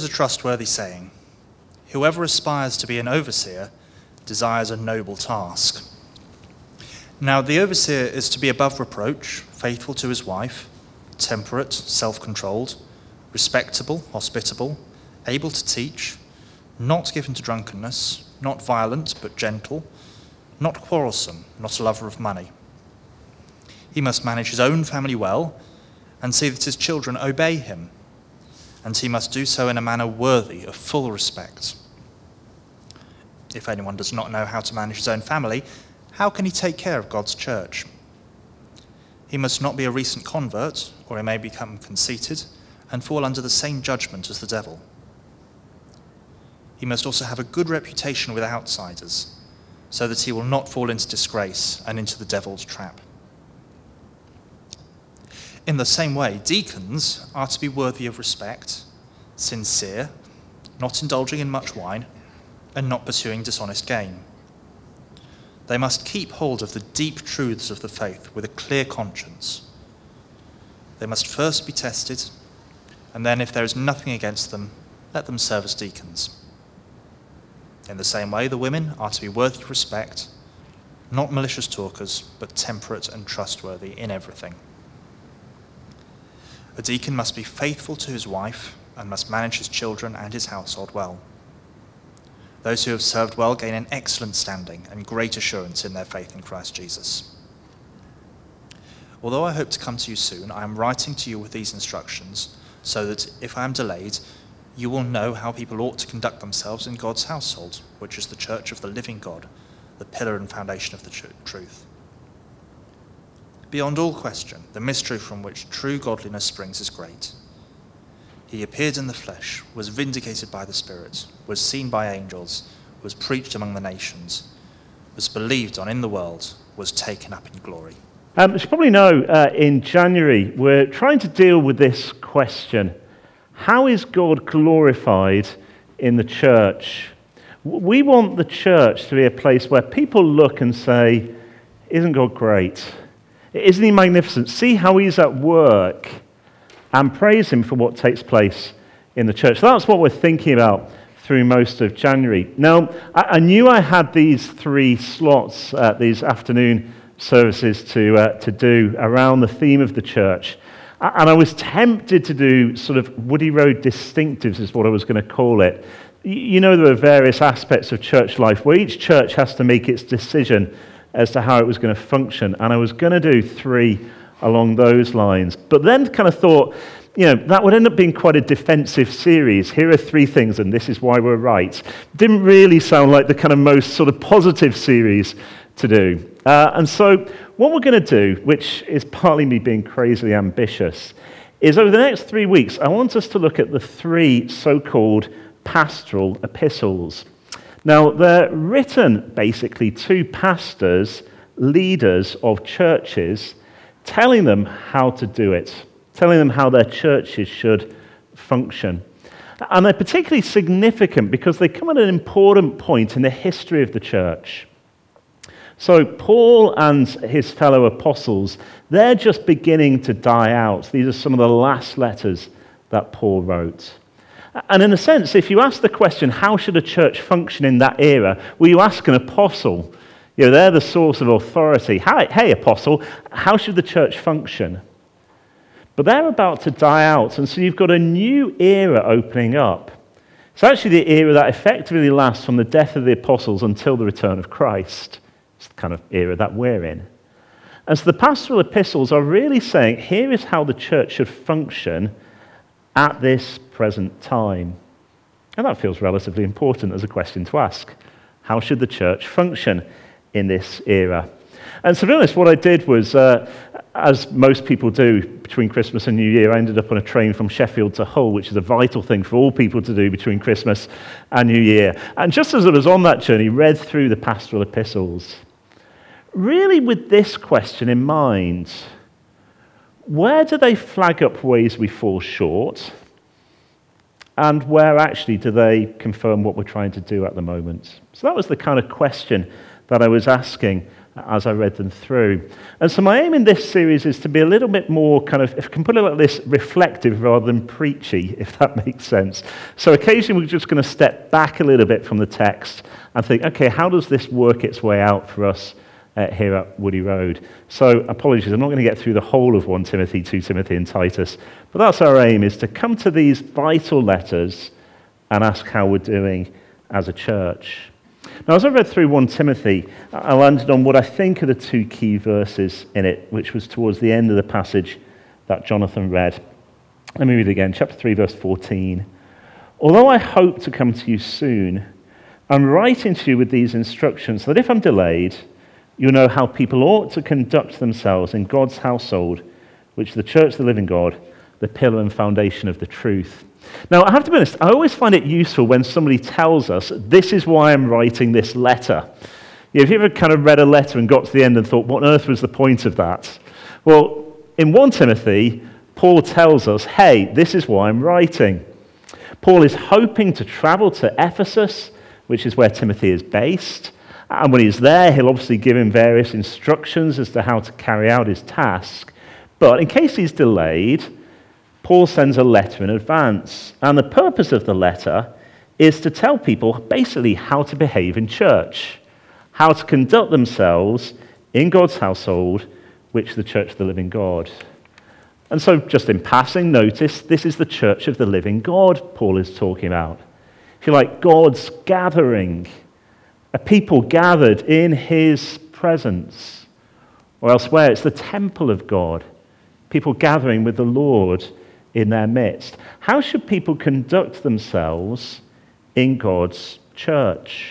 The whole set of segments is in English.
is a trustworthy saying. Whoever aspires to be an overseer desires a noble task. Now, the overseer is to be above reproach, faithful to his wife, temperate, self-controlled, respectable, hospitable, able to teach, not given to drunkenness, not violent but gentle, not quarrelsome, not a lover of money. He must manage his own family well and see that his children obey him, and he must do so in a manner worthy of full respect. If anyone does not know how to manage his own family, how can he take care of God's church? He must not be a recent convert, or he may become conceited and fall under the same judgment as the devil. He must also have a good reputation with outsiders, so that he will not fall into disgrace and into the devil's trap. In the same way, deacons are to be worthy of respect, sincere, not indulging in much wine, and not pursuing dishonest gain. They must keep hold of the deep truths of the faith with a clear conscience. They must first be tested, and then, if there is nothing against them, let them serve as deacons. In the same way, the women are to be worthy of respect, not malicious talkers, but temperate and trustworthy in everything. A deacon must be faithful to his wife and must manage his children and his household well. Those who have served well gain an excellent standing and great assurance in their faith in Christ Jesus. Although I hope to come to you soon, I am writing to you with these instructions so that if I am delayed, you will know how people ought to conduct themselves in God's household, which is the church of the living God, the pillar and foundation of the truth. Beyond all question, the mystery from which true godliness springs is great. He appeared in the flesh, was vindicated by the Spirit, was seen by angels, was preached among the nations, was believed on in the world, was taken up in glory. As you probably know, in January, we're trying to deal with this question. How is God glorified in the church? We want the church to be a place where people look and say, isn't God great? Isn't he magnificent? See how he's at work, and praise him for what takes place in the church. So that's what we're thinking about through most of January. Now, I knew I had these 3 slots, these afternoon services to do around the theme of the church. And I was tempted to do sort of Woody Road distinctives is what I was going to call it. You know, there are various aspects of church life where each church has to make its decision as to how it was going to function. And I was going to do 3 along those lines. But then kind of thought, that would end up being quite a defensive series. Here are 3 things, and this is why we're right. Didn't really sound like the kind of most sort of positive series to do. And so what we're going to do, which is partly me being crazily ambitious, is over the next 3 weeks, I want us to look at the 3 so-called pastoral epistles. Now, they're written basically to pastors, leaders of churches, telling them how to do it, telling them how their churches should function. And they're particularly significant because they come at an important point in the history of the church. So Paul and his fellow apostles, they're just beginning to die out. These are some of the last letters that Paul wrote. And in a sense, if you ask the question, how should a church function in that era, well, you ask an apostle. They're the source of authority. Hey, apostle, how should the church function? But they're about to die out, and so you've got a new era opening up. It's actually the era that effectively lasts from the death of the apostles until the return of Christ. It's the kind of era that we're in. And so the pastoral epistles are really saying, here is how the church should function at this present time. And that feels relatively important as a question to ask. How should the church function in this era? And to be honest, what I did was, as most people do between Christmas and New Year, I ended up on a train from Sheffield to Hull, which is a vital thing for all people to do between Christmas and New Year. And just as I was on that journey, read through the pastoral epistles, really with this question in mind: where do they flag up ways we fall short? And where actually do they confirm what we're trying to do at the moment? So that was the kind of question that I was asking as I read them through. And so my aim in this series is to be a little bit more kind of, if I can put it like this, reflective rather than preachy, if that makes sense. So occasionally we're just going to step back a little bit from the text and think, okay, how does this work its way out for us here at Woody Road? So apologies, I'm not going to get through the whole of 1 Timothy, 2 Timothy and Titus, but that's our aim, is to come to these vital letters and ask how we're doing as a church. Now, as I read through 1 Timothy, I landed on what I think are the two key verses in it, which was towards the end of the passage that Jonathan read. Let me read it again, chapter 3, verse 14. Although I hope to come to you soon, I'm writing to you with these instructions, so that if I'm delayed, you'll know how people ought to conduct themselves in God's household, which is the church of the living God, the pillar and foundation of the truth. Now, I have to be honest, I always find it useful when somebody tells us, this is why I'm writing this letter. Have you ever kind of read a letter and got to the end and thought, what on earth was the point of that? Well, in 1 Timothy, Paul tells us, hey, this is why I'm writing. Paul is hoping to travel to Ephesus, which is where Timothy is based. And when he's there, he'll obviously give him various instructions as to how to carry out his task. But in case he's delayed, Paul sends a letter in advance, and the purpose of the letter is to tell people basically how to behave in church, how to conduct themselves in God's household, which is the church of the living God. And so just in passing, notice this is the church of the living God Paul is talking about. If you like, God's gathering, a people gathered in his presence. Or elsewhere, it's the temple of God, people gathering with the Lord in their midst. How should people conduct themselves in God's church?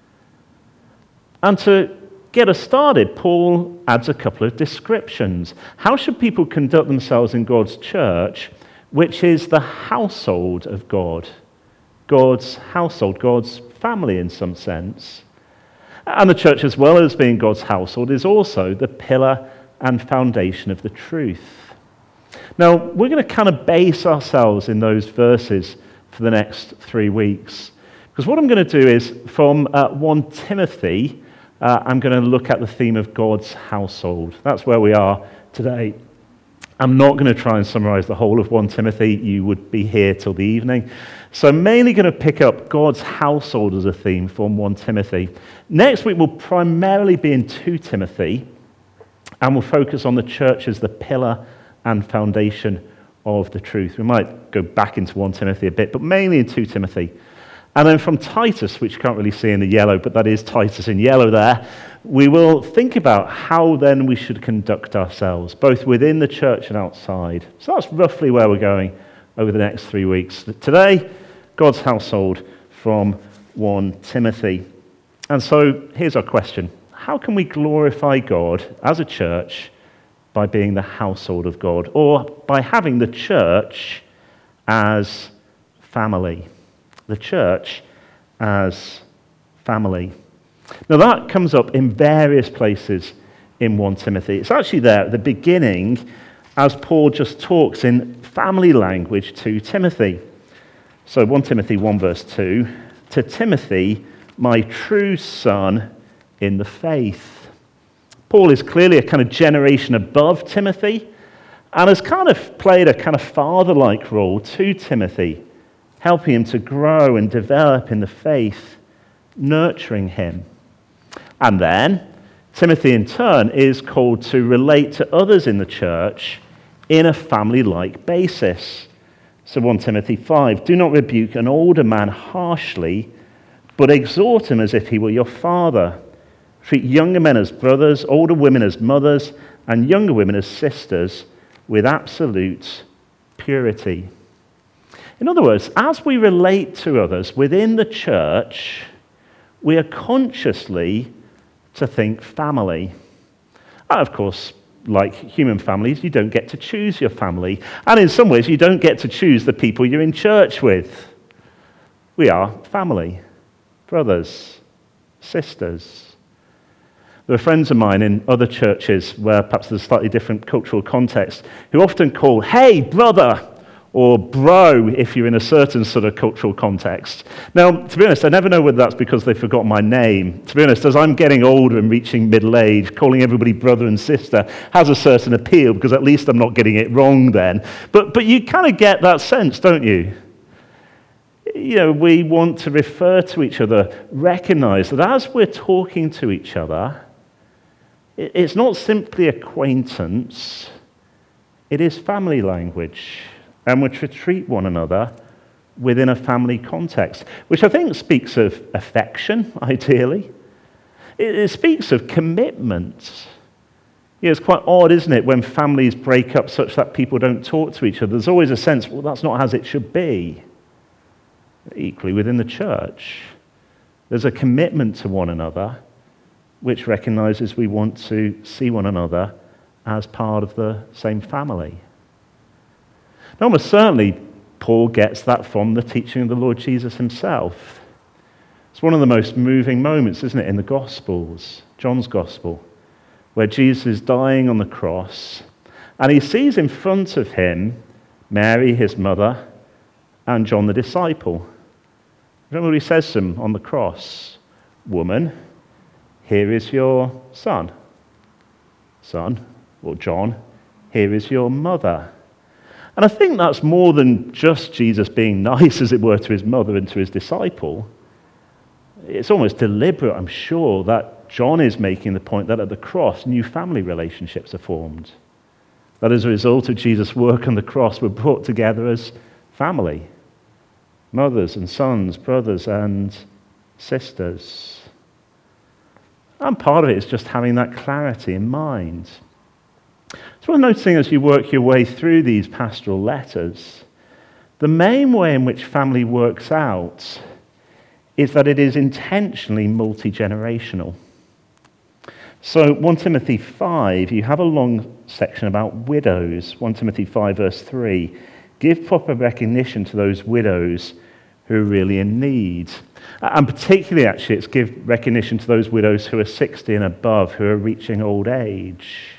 And to get us started, Paul adds a couple of descriptions. How should people conduct themselves in God's church, which is the household of God? God's household, God's family in some sense. And the church, as well as being God's household, is also the pillar and foundation of the truth. Now, we're going to kind of base ourselves in those verses for the next 3 weeks. Because what I'm going to do is, from 1 Timothy, I'm going to look at the theme of God's household. That's where we are today. I'm not going to try and summarize the whole of 1 Timothy. You would be here till the evening. So I'm mainly going to pick up God's household as a theme from 1 Timothy. Next week will primarily be in 2 Timothy, and we'll focus on the church as the pillar and foundation of the truth. We might go back into 1 Timothy a bit, but mainly in 2 Timothy. And then from Titus, which you can't really see in the yellow, but that is Titus in yellow there, we will think about how then we should conduct ourselves, both within the church and outside. So that's roughly where we're going over the next 3 weeks. Today, God's household from 1 Timothy. And so here's our question. How can we glorify God as a church by being the household of God, or by having the church as family? The church as family. Now that comes up in various places in 1 Timothy. It's actually there at the beginning as Paul just talks in family language to Timothy. So 1 Timothy 1 verse 2, to Timothy, my true son in the faith. Paul is clearly a kind of generation above Timothy and has kind of played a kind of father-like role to Timothy, helping him to grow and develop in the faith, nurturing him. And then Timothy in turn is called to relate to others in the church in a family-like basis. So 1 Timothy 5, do not rebuke an older man harshly, but exhort him as if he were your father. Treat younger men as brothers, older women as mothers, and younger women as sisters with absolute purity. In other words, as we relate to others within the church, we are consciously to think family. And of course, like human families, you don't get to choose your family. And in some ways, you don't get to choose the people you're in church with. We are family, brothers, sisters. There are friends of mine in other churches where perhaps there's a slightly different cultural context who often call, hey, brother, or bro if you're in a certain sort of cultural context. Now, to be honest, I never know whether that's because they forgot my name. To be honest, as I'm getting older and reaching middle age, calling everybody brother and sister has a certain appeal because at least I'm not getting it wrong then. But you kind of get that sense, don't you? We want to refer to each other, recognize that as we're talking to each other, it's not simply acquaintance, it is family language. And we're to treat one another within a family context, which I think speaks of affection, ideally. It speaks of commitment. It's quite odd, isn't it, when families break up such that people don't talk to each other. There's always a sense, well, that's not as it should be. Equally, within the church, there's a commitment to one another which recognizes we want to see one another as part of the same family. Now, almost certainly, Paul gets that from the teaching of the Lord Jesus himself. It's one of the most moving moments, isn't it, in the Gospels, John's Gospel, where Jesus is dying on the cross, and he sees in front of him Mary, his mother, and John the disciple. Remember what he says to him on the cross? Woman, here is your son. Son, or John, here is your mother. And I think that's more than just Jesus being nice, as it were, to his mother and to his disciple. It's almost deliberate, I'm sure, that John is making the point that at the cross, new family relationships are formed. That as a result of Jesus' work on the cross, we're brought together as family. Mothers and sons, brothers and sisters. And part of it is just having that clarity in mind. So we're noticing as you work your way through these pastoral letters, the main way in which family works out is that it is intentionally multi-generational. So 1 Timothy 5, you have a long section about widows. 1 Timothy 5 verse 3. Give proper recognition to those widows who are really in need. And particularly, actually, it's give recognition to those widows who are 60 and above, who are reaching old age.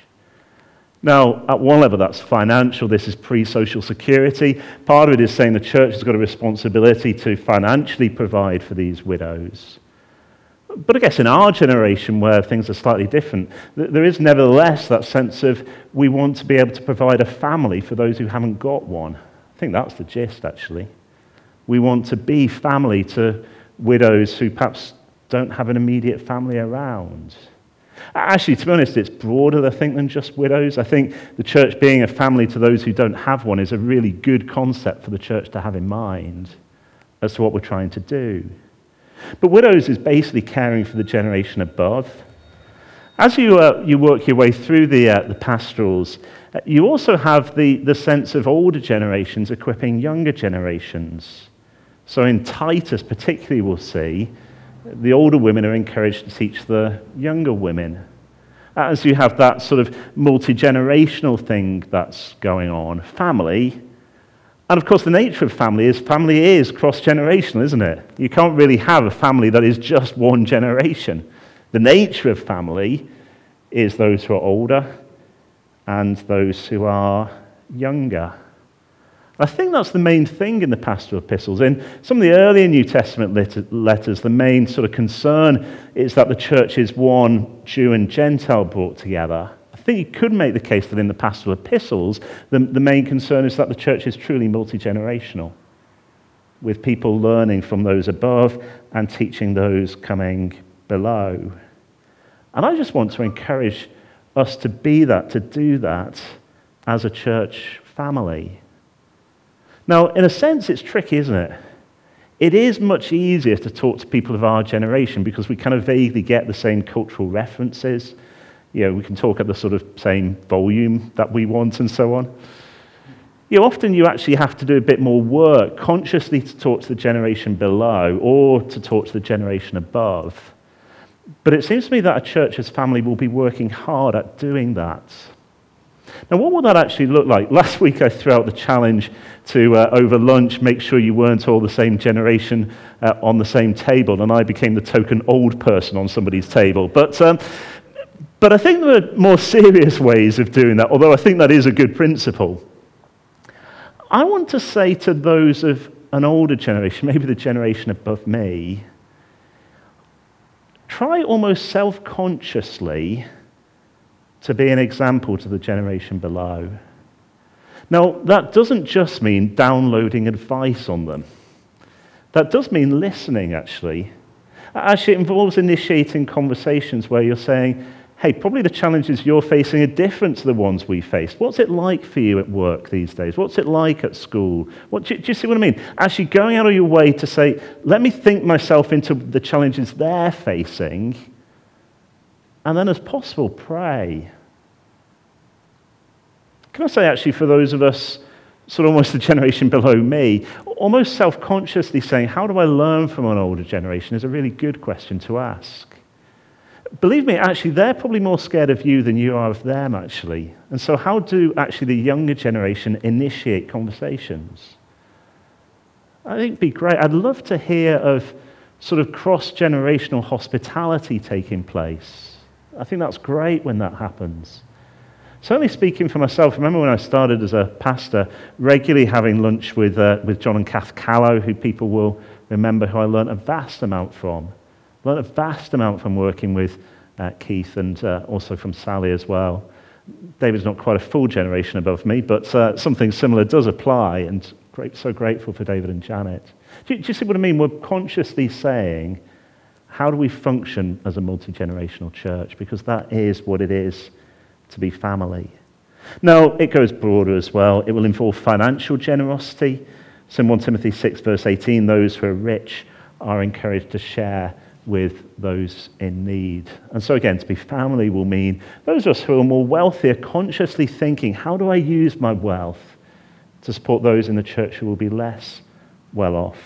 Now, at one level, that's financial. This is pre-social security. Part of it is saying the church has got a responsibility to financially provide for these widows. But I guess in our generation, where things are slightly different, there is nevertheless that sense of we want to be able to provide a family for those who haven't got one. I think that's the gist, actually. We want to be family to widows who perhaps don't have an immediate family around. Actually, to be honest, it's broader, I think, than just widows. I think the church being a family to those who don't have one is a really good concept for the church to have in mind as to what we're trying to do. But widows is basically caring for the generation above. As you work your way through the pastorals, you also have the sense of older generations equipping younger generations. So in Titus particularly, we'll see, the older women are encouraged to teach the younger women. As you have that sort of multi-generational thing that's going on, family. And of course, the nature of family is cross-generational, isn't it? You can't really have a family that is just one generation. The nature of family is those who are older and those who are younger. I think that's the main thing in the pastoral epistles. In some of the earlier New Testament letters, the main sort of concern is that the church is one Jew and Gentile brought together. I think you could make the case that in the pastoral epistles, the main concern is that the church is truly multi-generational, with people learning from those above and teaching those coming below. And I just want to encourage us to be that, to do that as a church family. Now, in a sense, it's tricky, isn't it? It is much easier to talk to people of our generation because we kind of vaguely get the same cultural references. We can talk at the sort of same volume that we want and so on. Often you actually have to do a bit more work consciously to talk to the generation below or to talk to the generation above. But it seems to me that a church as family will be working hard at doing that. Now, what will that actually look like? Last week I threw out the challenge to, over lunch, make sure you weren't all the same generation on the same table, and I became the token old person on somebody's table. But I think there are more serious ways of doing that, although I think that is a good principle. I want to say to those of an older generation, maybe the generation above me, try almost self-consciously to be an example to the generation below. Now, that doesn't just mean downloading advice on them. That does mean listening, actually. Actually, it involves initiating conversations where you're saying, hey, probably the challenges you're facing are different to the ones we faced. What's it like for you at work these days? What's it like at school? Do you see what I mean? Actually going out of your way to say, let me think myself into the challenges they're facing, and then as possible, pray. Can I say, actually, for those of us, sort of almost the generation below me, almost self-consciously saying, how do I learn from an older generation is a really good question to ask. Believe me, actually, they're probably more scared of you than you are of them, actually. And so how do, actually, the younger generation initiate conversations? I think it'd be great. I'd love to hear of sort of cross-generational hospitality taking place. I think that's great when that happens. Certainly speaking for myself, I remember when I started as a pastor, regularly having lunch with John and Kath Callow, who people will remember, who I learned a vast amount from. Learned a vast amount from working with Keith and also from Sally as well. David's not quite a full generation above me, but something similar does apply, and so grateful for David and Janet. Do you see what I mean? We're consciously saying, how do we function as a multi-generational church? Because that is what it is to be family. Now, it goes broader as well. It will involve financial generosity. So in 1 Timothy 6, verse 18, those who are rich are encouraged to share with those in need. And so again, to be family will mean those of us who are more wealthy are consciously thinking, how do I use my wealth to support those in the church who will be less well off?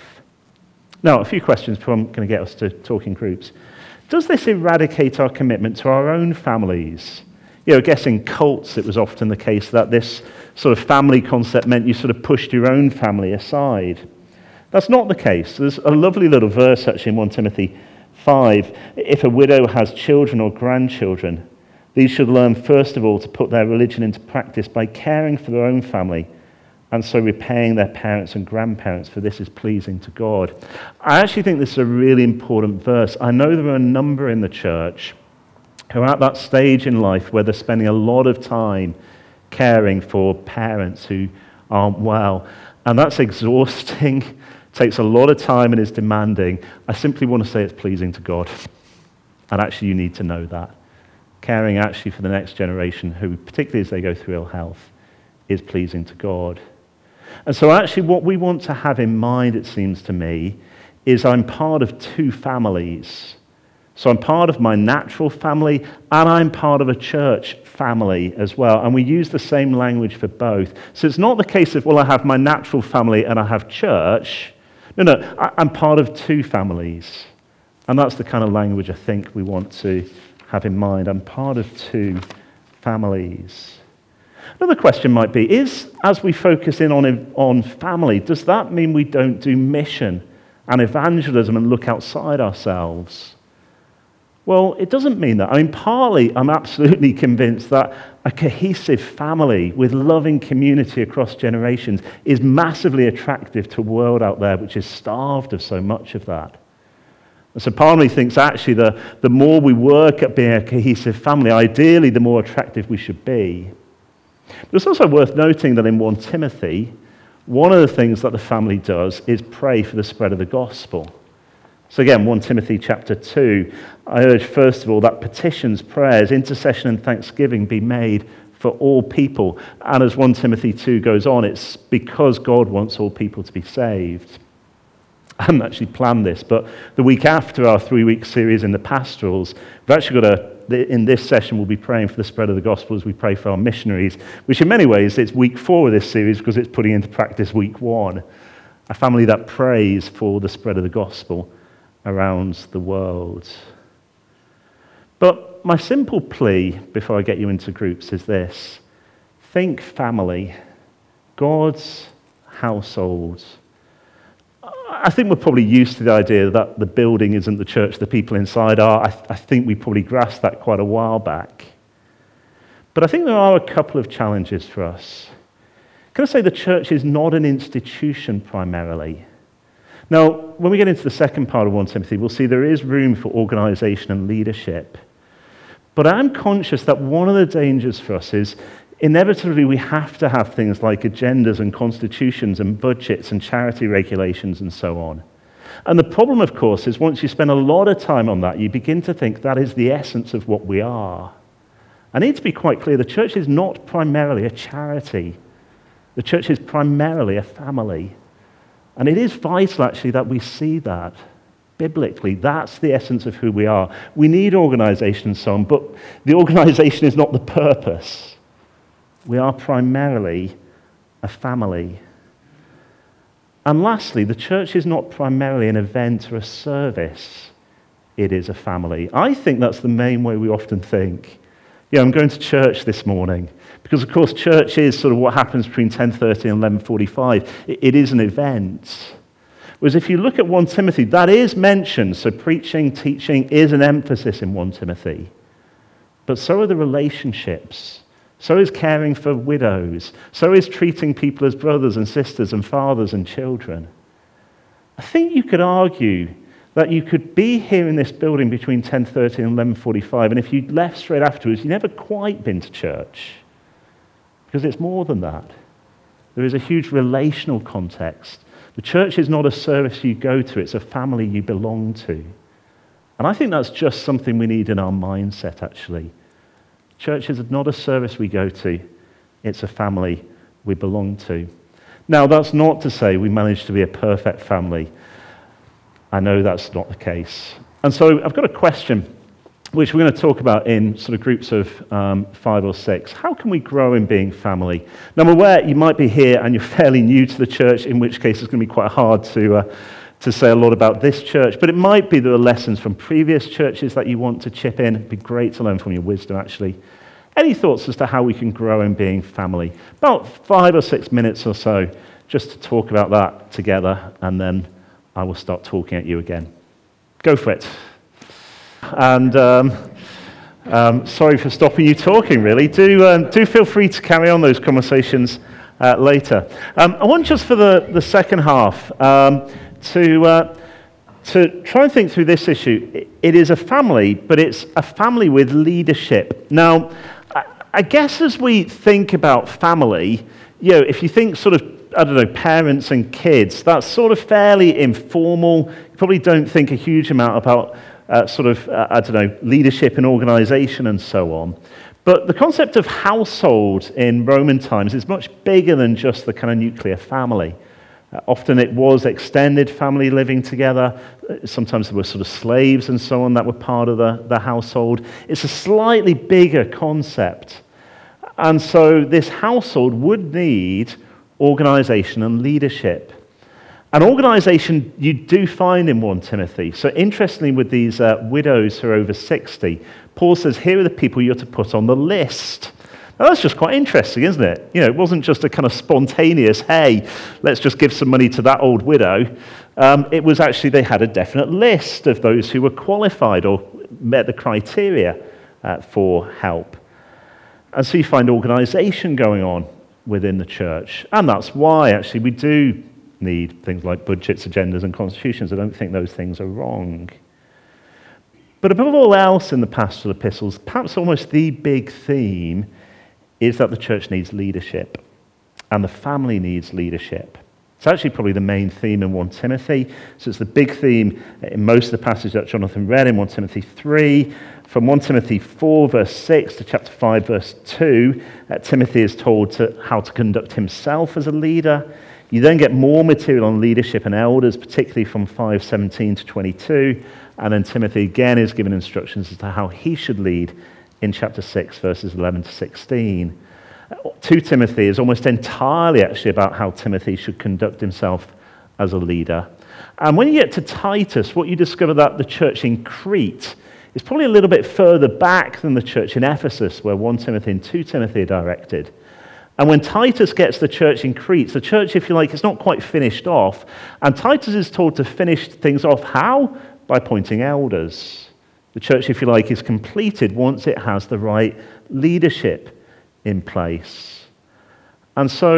Now, a few questions before I'm going to get us to talking groups. Does this eradicate our commitment to our own families? I guess in cults it was often the case that this sort of family concept meant you sort of pushed your own family aside. That's not the case. There's a lovely little verse actually in 1 Timothy 5. If a widow has children or grandchildren, these should learn first of all to put their religion into practice by caring for their own family and so repaying their parents and grandparents, for this is pleasing to God. I actually think this is a really important verse. I know there are a number in the church who are at that stage in life where they're spending a lot of time caring for parents who aren't well. And that's exhausting, takes a lot of time and is demanding. I simply want to say it's pleasing to God. And actually you need to know that. Caring actually for the next generation, who particularly as they go through ill health, is pleasing to God. And so actually what we want to have in mind, it seems to me, is I'm part of two families. So I'm part of my natural family, and I'm part of a church family as well. And we use the same language for both. So it's not the case of, well, I have my natural family and I have church. No, I'm part of two families. And that's the kind of language I think we want to have in mind. I'm part of two families. Another question might be, as we focus in on family, does that mean we don't do mission and evangelism and look outside ourselves? Well, it doesn't mean that. I mean, partly, I'm absolutely convinced that a cohesive family with loving community across generations is massively attractive to a world out there which is starved of so much of that. And so part of me thinks actually the more we work at being a cohesive family, ideally the more attractive we should be. But it's also worth noting that in 1 Timothy, one of the things that the family does is pray for the spread of the gospel. So again, 1 Timothy chapter 2, I urge first of all that petitions, prayers, intercession and thanksgiving be made for all people. And as 1 Timothy 2 goes on, it's because God wants all people to be saved. I haven't actually planned this, but the week after our 3-week series in the pastorals, we've actually got in this session we'll be praying for the spread of the gospel as we pray for our missionaries, which in many ways it's week 4 of this series because it's putting into practice week 1. A family that prays for the spread of the gospel around the world. But my simple plea before I get you into groups is this: think family, God's household. I think we're probably used to the idea that the building isn't the church, the people inside are. I think we probably grasped that quite a while back. But I think there are a couple of challenges for us. Can I say the church is not an institution primarily? Now, when we get into the second part of 1 Timothy, we'll see there is room for organization and leadership. But I'm conscious that one of the dangers for us is inevitably we have to have things like agendas and constitutions and budgets and charity regulations and so on. And the problem, of course, is once you spend a lot of time on that, you begin to think that is the essence of what we are. I need to be quite clear, the church is not primarily a charity. The church is primarily a family. And it is vital, actually, that we see that biblically. That's the essence of who we are. We need organization and so on, but the organization is not the purpose. We are primarily a family. And lastly, the church is not primarily an event or a service. It is a family. I think that's the main way we often think. I'm going to church this morning. Because, of course, church is sort of what happens between 10:30 and 11:45. It is an event. Whereas if you look at 1 Timothy, that is mentioned. So preaching, teaching is an emphasis in 1 Timothy. But so are the relationships. So is caring for widows. So is treating people as brothers and sisters and fathers and children. I think you could argue that you could be here in this building between 10:30 and 11:45, and if you left straight afterwards, you've never quite been to church. Because it's more than that. There is a huge relational context. The church is not a service you go to, it's a family you belong to. And I think that's just something we need in our mindset, actually. Church is not a service we go to, it's a family we belong to. Now, that's not to say we manage to be a perfect family. I know that's not the case. And so I've got a question, which we're going to talk about in sort of groups of 5 or 6. How can we grow in being family? Now, I'm aware you might be here and you're fairly new to the church, in which case it's going to be quite hard to say a lot about this church, but it might be there are lessons from previous churches that you want to chip in. It'd be great to learn from your wisdom, actually. Any thoughts as to how we can grow in being family? About 5 or 6 minutes or so, just to talk about that together, and then I will start talking at you again. Go for it. And sorry for stopping you talking, really. Do feel free to carry on those conversations later. I want just for the second half to try and think through this issue. It is a family, but it's a family with leadership. Now, I guess as we think about family, if you think sort of, parents and kids, that's sort of fairly informal. You probably don't think a huge amount about leadership and organization and so on. But the concept of household in Roman times is much bigger than just the kind of nuclear family. Often it was extended family living together. Sometimes there were sort of slaves and so on that were part of the household. It's a slightly bigger concept. And so this household would need organization and leadership. And organization you do find in 1 Timothy. So interestingly, with these widows who are over 60, Paul says, here are the people you're to put on the list. Now that's just quite interesting, isn't it? It wasn't just a kind of spontaneous, hey, let's just give some money to that old widow. It was actually they had a definite list of those who were qualified or met the criteria for help. And so you find organization going on within the church. And that's why, actually, we do need things like budgets, agendas, and constitutions. I don't think those things are wrong. But above all else in the pastoral epistles, perhaps almost the big theme is that the church needs leadership, and the family needs leadership. It's actually probably the main theme in 1 Timothy. So it's the big theme in most of the passages that Jonathan read in 1 Timothy 3. From 1 Timothy 4, verse 6 to chapter 5, verse 2, Timothy is told how to conduct himself as a leader. You then get more material on leadership and elders, particularly from 5:17 to 22. And then Timothy again is given instructions as to how he should lead in chapter 6, verses 11 to 16. 2 Timothy is almost entirely actually about how Timothy should conduct himself as a leader. And when you get to Titus, what you discover that the church in Crete is probably a little bit further back than the church in Ephesus, where 1 Timothy and 2 Timothy are directed. And when Titus gets the church in Crete, the church, if you like, is not quite finished off. And Titus is told to finish things off. How? By appointing elders. The church, if you like, is completed once it has the right leadership in place. And so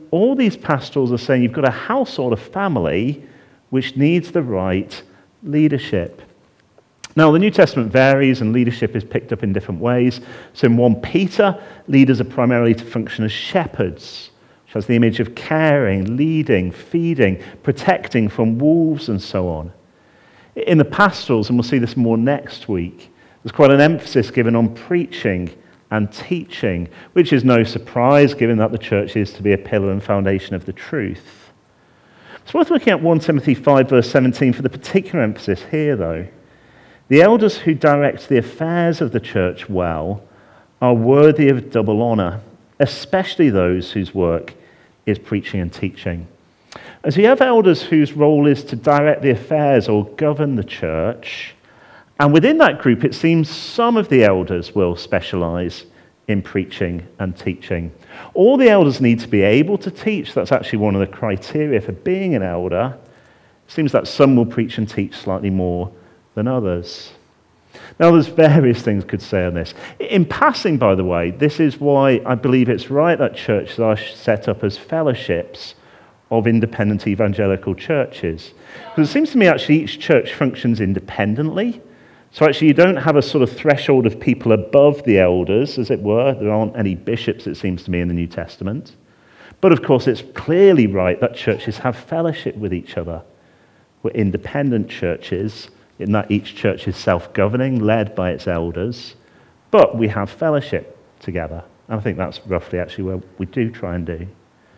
all these pastorals are saying you've got a household, a family, which needs the right leadership. Now, the New Testament varies and leadership is picked up in different ways. So in 1 Peter, leaders are primarily to function as shepherds, which has the image of caring, leading, feeding, protecting from wolves and so on. In the pastorals, and we'll see this more next week, there's quite an emphasis given on preaching and teaching, which is no surprise given that the church is to be a pillar and foundation of the truth. It's worth looking at 1 Timothy 5 verse 17 for the particular emphasis here though. The elders who direct the affairs of the church well are worthy of double honor, especially those whose work is preaching and teaching. As you have elders whose role is to direct the affairs or govern the church, and within that group it seems some of the elders will specialize in preaching and teaching. All the elders need to be able to teach. That's actually one of the criteria for being an elder. It seems that some will preach and teach slightly more than others. Now, there's various things could say on this. In passing, by the way, this is why I believe it's right that churches are set up as fellowships of independent evangelical churches. Because it seems to me actually each church functions independently. So actually you don't have a sort of threshold of people above the elders, as it were. There aren't any bishops, it seems to me, in the New Testament. But of course it's clearly right that churches have fellowship with each other. We're independent churches, in that each church is self-governing, led by its elders, but we have fellowship together. And I think that's roughly actually where we do try and do.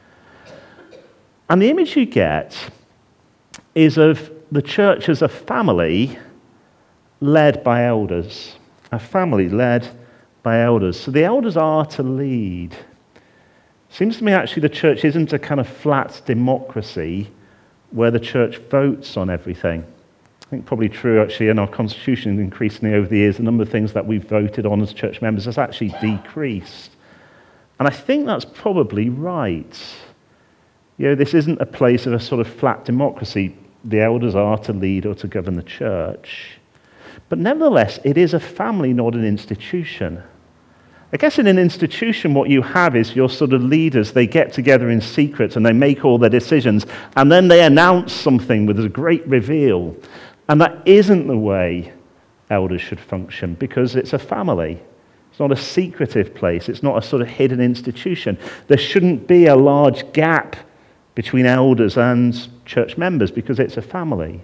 And the image you get is of the church as a family led by elders. A family led by elders. So the elders are to lead. Seems to me actually the church isn't a kind of flat democracy where the church votes on everything. I think probably true actually in our constitution increasingly over the years, the number of things that we've voted on as church members has actually decreased. And I think that's probably right. This isn't a place of a sort of flat democracy. The elders are to lead or to govern the church. But nevertheless, it is a family, not an institution. I guess in an institution, what you have is your sort of leaders, they get together in secret and they make all their decisions, and then they announce something with a great reveal. And that isn't the way elders should function, because it's a family. It's not a secretive place. It's not a sort of hidden institution. There shouldn't be a large gap between elders and church members because it's a family.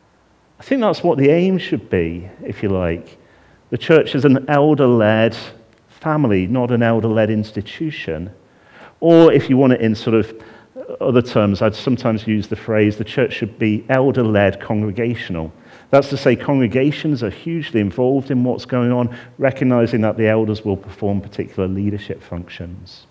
I think that's what the aim should be, if you like. The church is an elder-led family, not an elder-led institution. Or if you want it in sort of other terms, I'd sometimes use the phrase, the church should be elder-led congregational. That's to say congregations are hugely involved in what's going on, recognizing that the elders will perform particular leadership functions.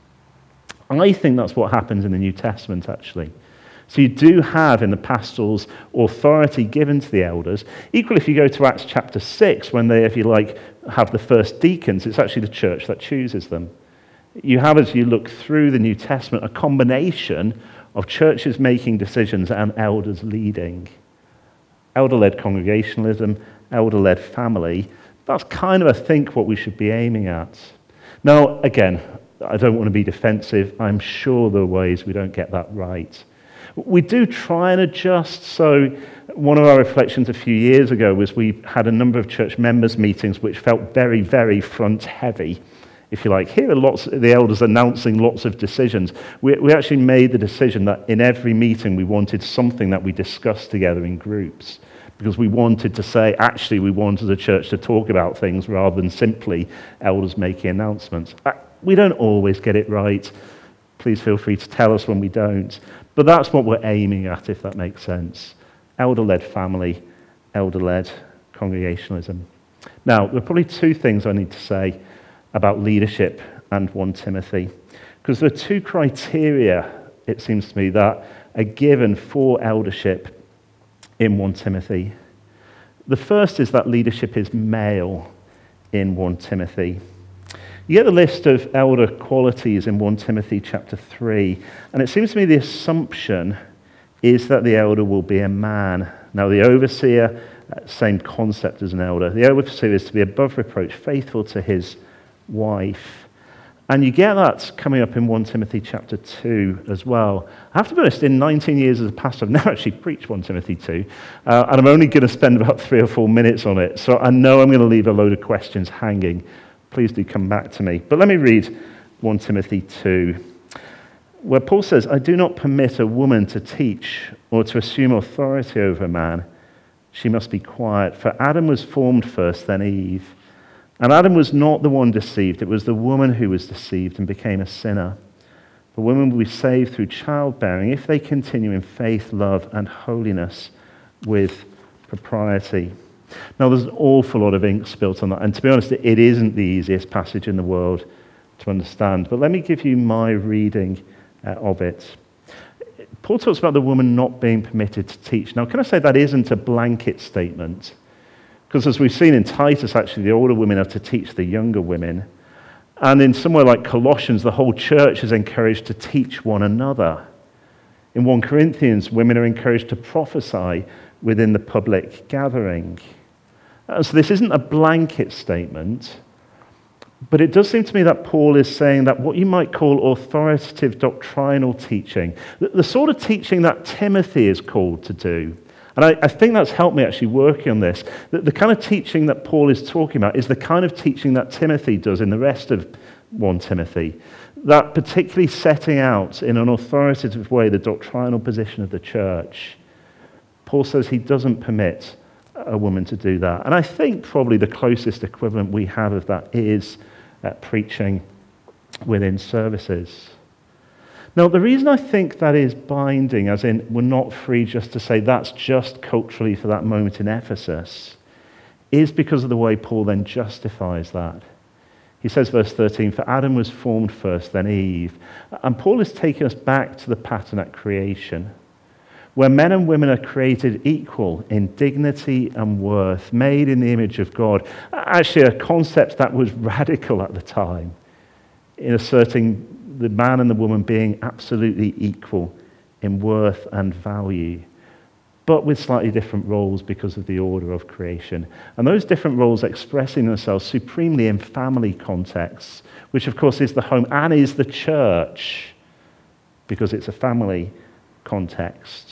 I think that's what happens in the New Testament, actually. So you do have in the pastorals authority given to the elders. Equally, if you go to Acts chapter 6, when they, if you like, have the first deacons, it's actually the church that chooses them. You have, as you look through the New Testament, a combination of churches making decisions and elders leading. Elder-led congregationalism, elder-led family. That's kind of, I think, what we should be aiming at. Now, again, I don't want to be defensive. I'm sure there are ways we don't get that right. We do try and adjust. So one of our reflections a few years ago was we had a number of church members' meetings which felt very, very front-heavy. If you like, here are lots of the elders announcing lots of decisions. We actually made the decision that in every meeting we wanted something that we discussed together in groups, because we wanted to say, actually, we wanted the church to talk about things rather than simply elders making announcements. We don't always get it right. Please feel free to tell us when we don't. But that's what we're aiming at, if that makes sense. Elder-led family, elder-led congregationalism. Now, there are probably two things I need to say about leadership and 1 Timothy. Because there are two criteria, it seems to me, that are given for eldership in 1 Timothy. The first is that leadership is male in 1 Timothy. You get the list of elder qualities in 1 Timothy chapter 3, and it seems to me the assumption is that the elder will be a man. Now, the overseer, same concept as an elder. The overseer is to be above reproach, faithful to his wife. And you get that coming up in 1 Timothy chapter 2 as well. I have to be honest, in 19 years as a pastor, I've never actually preached 1 Timothy 2, and I'm only going to spend about 3 or 4 minutes on it. So I know I'm going to leave a load of questions hanging. Please do come back to me. But let me read 1 Timothy 2, where Paul says, "I do not permit a woman to teach or to assume authority over a man. She must be quiet, for Adam was formed first, then Eve. And Adam was not the one deceived, it was the woman who was deceived and became a sinner. For women will be saved through childbearing if they continue in faith, love, and holiness with propriety." Now, there's an awful lot of ink spilt on that, and to be honest, it isn't the easiest passage in the world to understand. But let me give you my reading of it. Paul talks about the woman not being permitted to teach. Now, can I say that isn't a blanket statement? Because as we've seen in Titus, actually, the older women are to teach the younger women. And in somewhere like Colossians, the whole church is encouraged to teach one another. In 1 Corinthians, women are encouraged to prophesy within the public gathering. So this isn't a blanket statement, but it does seem to me that Paul is saying that what you might call authoritative doctrinal teaching, the sort of teaching that Timothy is called to do, and I think that's helped me actually working on this. The kind of teaching that Paul is talking about is the kind of teaching that Timothy does in the rest of 1 Timothy. That particularly setting out in an authoritative way the doctrinal position of the church. Paul says he doesn't permit a woman to do that. And I think probably the closest equivalent we have of that is preaching within services. Now, the reason I think that is binding, as in we're not free just to say that's just culturally for that moment in Ephesus, is because of the way Paul then justifies that. He says, verse 13, "For Adam was formed first, then Eve." And Paul is taking us back to the pattern at creation, where men and women are created equal in dignity and worth, made in the image of God. Actually, a concept that was radical at the time, in asserting the man and the woman being absolutely equal in worth and value, but with slightly different roles because of the order of creation. And those different roles expressing themselves supremely in family contexts, which of course is the home and is the church, because it's a family context.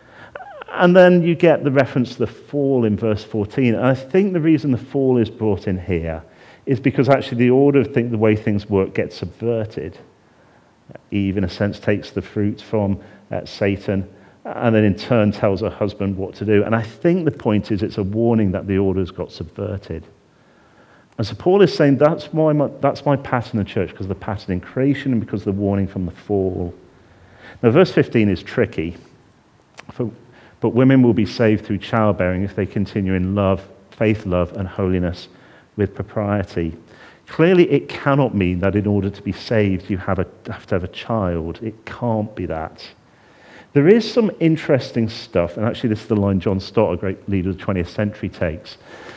And then you get the reference to the fall in verse 14. And I think the reason the fall is brought in here is because actually the order of the way things work gets subverted. Eve, in a sense, takes the fruit from Satan and then in turn tells her husband what to do. And I think the point is it's a warning that the order's got subverted. And so Paul is saying that's my pattern in the church, because of the pattern in creation and because of the warning from the fall. Now, verse 15 is tricky. But women will be saved through childbearing if they continue in love, faith, love, and holiness with propriety. Clearly, it cannot mean that in order to be saved, you have to have a child. It can't be that. There is some interesting stuff, and actually this is the line John Stott, a great leader of the 20th century, takes.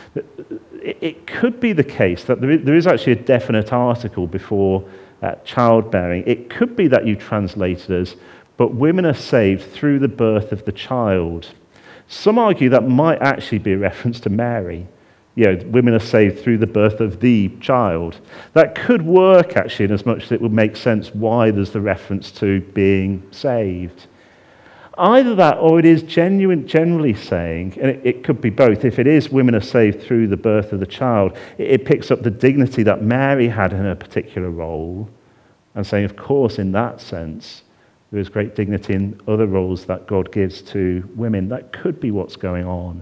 It could be the case that there is actually a definite article before childbearing. It could be that you translated as, "But women are saved through the birth of the child." Some argue that might actually be a reference to Mary. Women are saved through the birth of the child. That could work, actually, in as much as it would make sense why there's the reference to being saved. Either that, or it is generally saying, and it could be both, if it is women are saved through the birth of the child, it picks up the dignity that Mary had in her particular role, and saying, of course, in that sense, there is great dignity in other roles that God gives to women. That could be what's going on.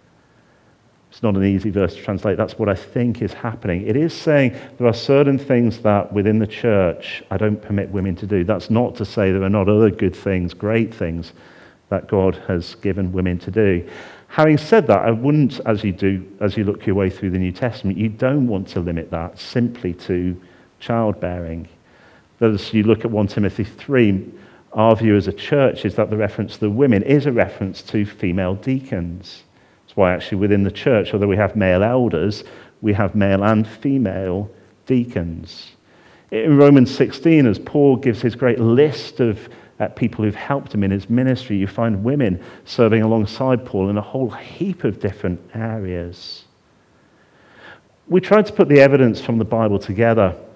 It's not an easy verse to translate. That's what I think is happening. It is saying there are certain things that within the church I don't permit women to do. That's not to say there are not other good things, great things that God has given women to do. Having said that, I wouldn't, as you look your way through the New Testament, you don't want to limit that simply to childbearing. As you look at 1 Timothy 3, our view as a church is that the reference to the women is a reference to female deacons. That's why actually within the church, although we have male elders, we have male and female deacons. In Romans 16, as Paul gives his great list of people who've helped him in his ministry, you find women serving alongside Paul in a whole heap of different areas. We tried to put the evidence from the Bible together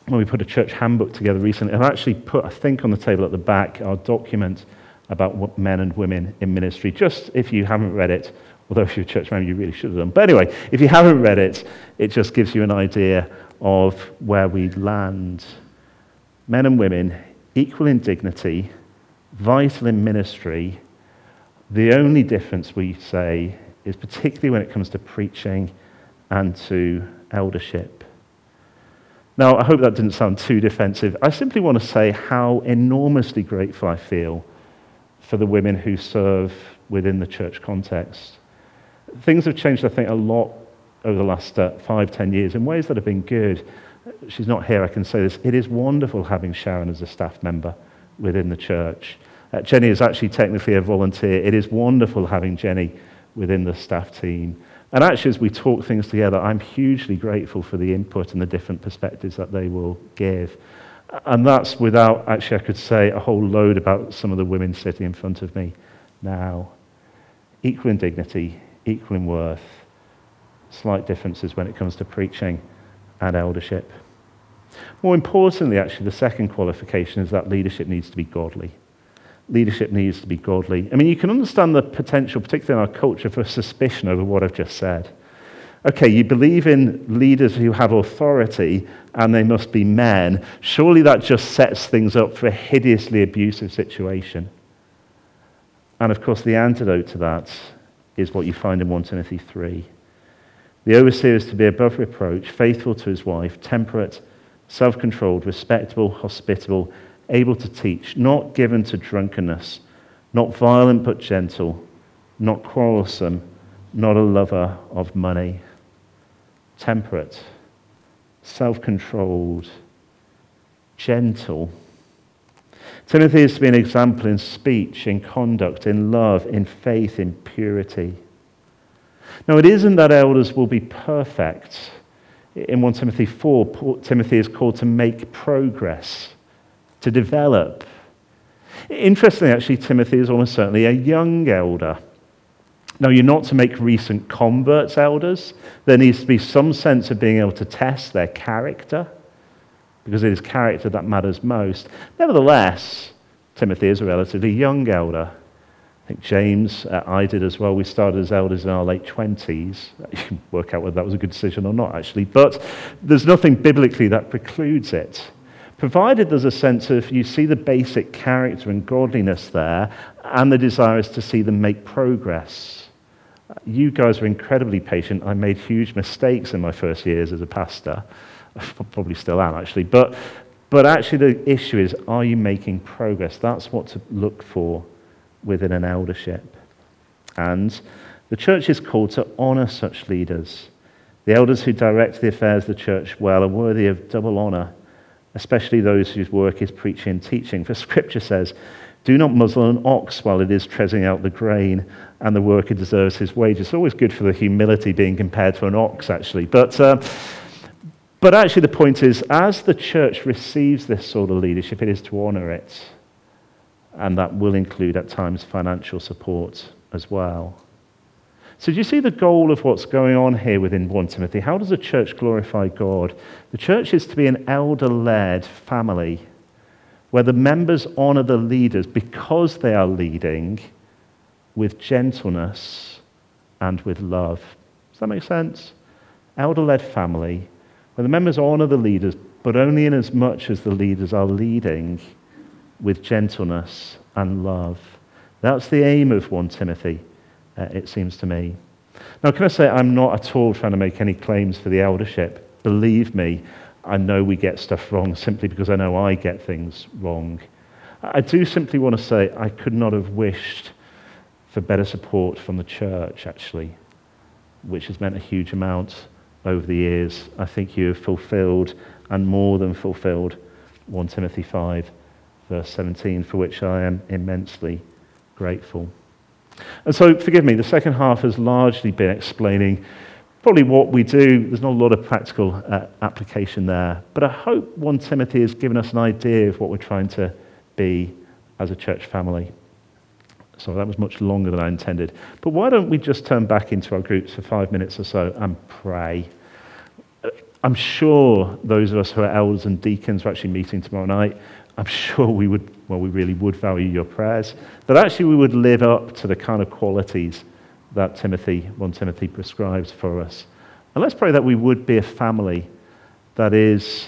when we put a church handbook together recently, I've actually put, I think, on the table at the back, our document about what men and women in ministry. Just if you haven't read it, although if you're a church member, you really should have done. But anyway, if you haven't read it, it just gives you an idea of where we land. Men and women, equal in dignity, vital in ministry. The only difference, we say, is particularly when it comes to preaching and to eldership. Now, I hope that didn't sound too defensive. I simply want to say how enormously grateful I feel for the women who serve within the church context. Things have changed, I think, a lot over the last 5-10 years in ways that have been good. She's not here, I can say this. It is wonderful having Sharon as a staff member within the church. Jenny is actually technically a volunteer. It is wonderful having Jenny within the staff team. And actually, as we talk things together, I'm hugely grateful for the input and the different perspectives that they will give. And that's without, actually, I could say a whole load about some of the women sitting in front of me now. Equal in dignity, equal in worth, slight differences when it comes to preaching and eldership. More importantly, actually, the second qualification is that leadership needs to be godly. Leadership needs to be godly. I mean, you can understand the potential, particularly in our culture, for suspicion over what I've just said. Okay, you believe in leaders who have authority and they must be men. Surely that just sets things up for a hideously abusive situation. And of course, the antidote to that is what you find in 1 Timothy 3. The overseer is to be above reproach, faithful to his wife, temperate, self-controlled, respectable, hospitable, able to teach, not given to drunkenness, not violent but gentle, not quarrelsome, not a lover of money. Temperate, self-controlled, gentle. Timothy is to be an example in speech, in conduct, in love, in faith, in purity. Now, it isn't that elders will be perfect. In 1 Timothy 4, Timothy is called to make progress, to develop. Interestingly, actually, Timothy is almost certainly a young elder. Now, you're not to make recent converts elders. There needs to be some sense of being able to test their character, because it is character that matters most. Nevertheless, Timothy is a relatively young elder. I think James, I did as well. We started as elders in our late 20s. You can work out whether that was a good decision or not, actually. But there's nothing biblically that precludes it. Provided there's a sense of you see the basic character and godliness there, and the desire is to see them make progress. You guys are incredibly patient. I made huge mistakes in my first years as a pastor. I probably still am, actually. But actually the issue is, are you making progress? That's what to look for within an eldership. And the church is called to honor such leaders. The elders who direct the affairs of the church well are worthy of double honor, especially those whose work is preaching and teaching. For Scripture says, do not muzzle an ox while it is treading out the grain, and the worker deserves his wages. It's always good for the humility being compared to an ox, actually. But actually the point is, as the church receives this sort of leadership, it is to honor it. And that will include, at times, financial support as well. So do you see the goal of what's going on here within 1 Timothy? How does a church glorify God? The church is to be an elder-led family where the members honor the leaders because they are leading with gentleness and with love. Does that make sense? Elder-led family where the members honor the leaders, but only in as much as the leaders are leading with gentleness and love. That's the aim of 1 Timothy. It seems to me. Now, can I say I'm not at all trying to make any claims for the eldership. Believe me, I know we get stuff wrong simply because I know I get things wrong. I do simply want to say I could not have wished for better support from the church, actually, which has meant a huge amount over the years. I think you have fulfilled, and more than fulfilled, 1 Timothy 5, verse 17, for which I am immensely grateful. And so, forgive me, the second half has largely been explaining probably what we do. There's not a lot of practical application there. But I hope 1 Timothy has given us an idea of what we're trying to be as a church family. So that was much longer than I intended. But why don't we just turn back into our groups for 5 minutes or so and pray? I'm sure those of us who are elders and deacons are actually meeting tomorrow night. I'm sure we really would value your prayers, that actually we would live up to the kind of qualities that 1 Timothy prescribes for us. And let's pray that we would be a family that is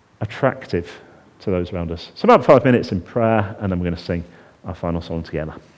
attractive to those around us. So about 5 minutes in prayer, and then we're going to sing our final song together.